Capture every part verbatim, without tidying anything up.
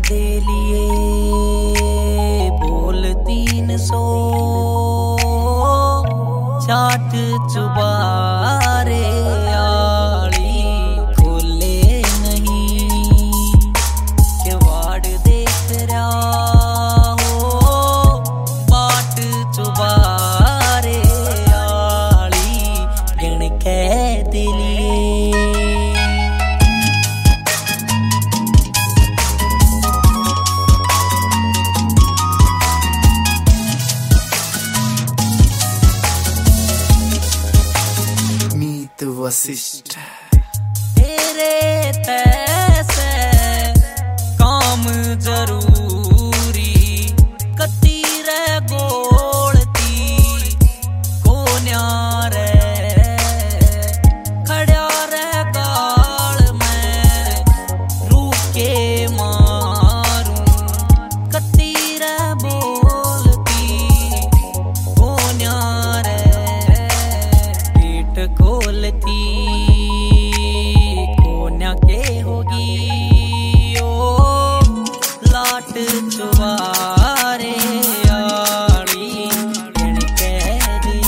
दे लिए बोल तीन सौ चाट चुबारे आली खोले नहीं के वाड़ देख रहा हो बाट चुबारे आली गिन के दिलिए वशिष्ठ तेरे तैसे काम जरूरी कती रे गोलती को न्यारे खड़ा रे गाल में रूके मारूं कती रे बोलती को न्यारे पेट खोलती कोन्या के होगी ओ लाट चुबारे आड़ी कह दी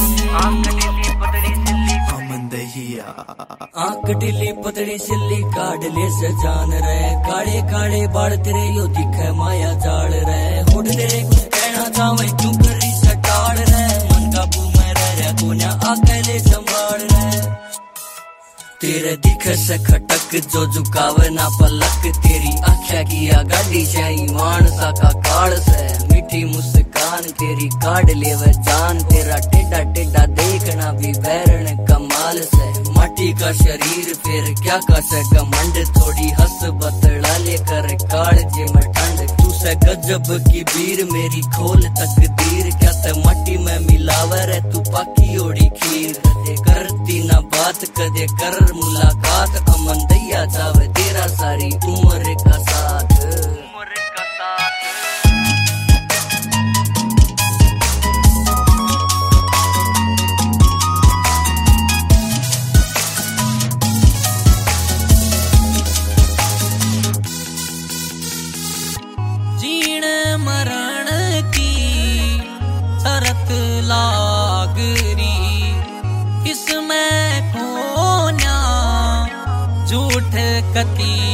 अमन दहिया आंख ढीली पतली सिल्ली काढ़ ले से जान रहे काले काले बाल तेरे यो दिखे माया जाल रहे होठ तेरे कुछ कहना चाहे क्यों करी सटाड़ रहे मन काबू में रह रहा कोन्या अकेले संभाल रहे तेरे दिख से खटक जो झुकावे ना पलक तेरी आख्या किया गाड़ी से ईमान सा का काल से मीठी मुस्कान तेरी काढ़ लेवे जान तेरा टेढ़ा टेढ़ा देखना भी बैरण कमाल से माटी का शरीर फिर क्या कसे घमंड थोड़ी हंस बतला लेकर काढ़ जे में ठंड तू से गजब की बीर मेरी खोल तकदीर क्या ते माटी में मिलावे रे तू पाकी ओड़ी खीर कदे करती ना बात कदे कर मुलाकात अमन दैया जावे तेरा सारी उम्र का साथ उम्र का साथ जीण मरण की शरत लागरी इसमें खोन्या झूठ कती